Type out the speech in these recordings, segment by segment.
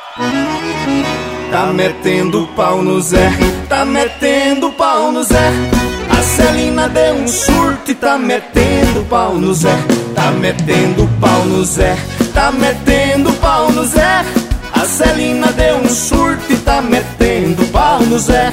Tá metendo pau no Zé, tá metendo pau no Zé. A Celina deu um surto e tá metendo pau no Zé. Tá metendo pau no Zé, tá metendo pau no Zé. A Celina deu um surto e tá metendo pau no Zé.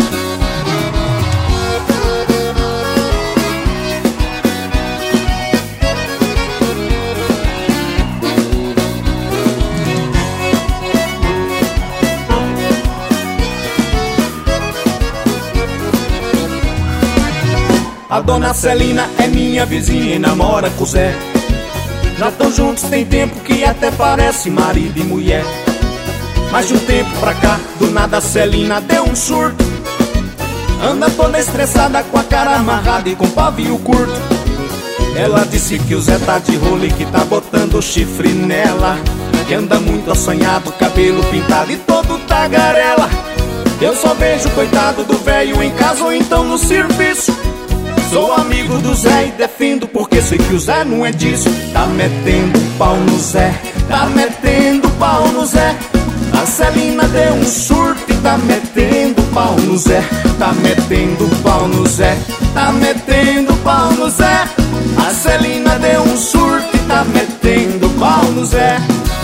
A dona Celina é minha vizinha e namora com o Zé. Já tão juntos tem tempo que até parece marido e mulher. Mas de um tempo pra cá, do nada a Celina deu um surto. Anda toda estressada com a cara amarrada e com pavio curto. Ela disse que o Zé tá de rolo e que tá botando chifre nela. Que anda muito assanhado, cabelo pintado e todo tagarela. Eu só vejo o coitado do velho em casa ou então no serviço. Sou amigo do Zé e defendo porque sei que o Zé não é disso. Tá metendo pau no Zé, tá metendo pau no Zé. A Celina deu um surto e tá metendo pau no Zé. Tá metendo pau no Zé, tá metendo pau no Zé. A Celina deu um surto e tá metendo pau no Zé.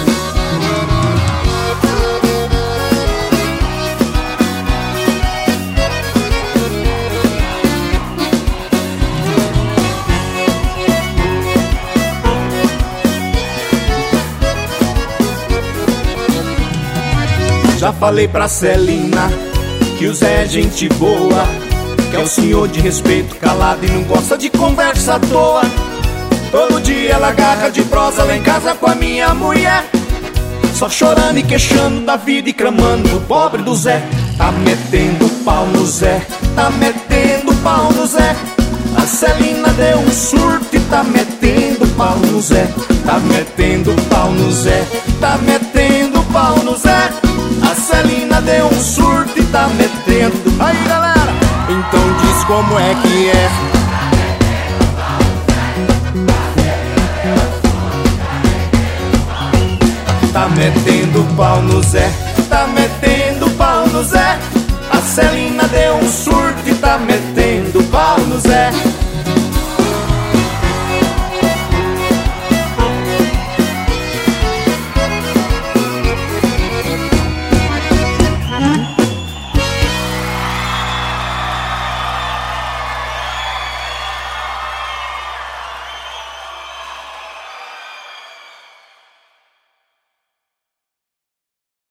Já falei pra Celina que o Zé é gente boa, que é o senhor de respeito, calado e não gosta de conversa à toa. Todo dia ela agarra de prosa lá em casa com a minha mulher, só chorando e queixando da vida e clamando do pobre do Zé. Tá metendo pau no Zé, tá metendo pau no Zé. A Celina deu um surto e tá metendo pau no Zé. Tá metendo pau no Zé, tá metendo pau no Zé. A Celina deu um surto e tá metendo. Aí galera, então diz como é que é. Tá metendo pau no Zé, tá metendo pau no Zé. A Celina deu um surto e tá metendo pau no Zé.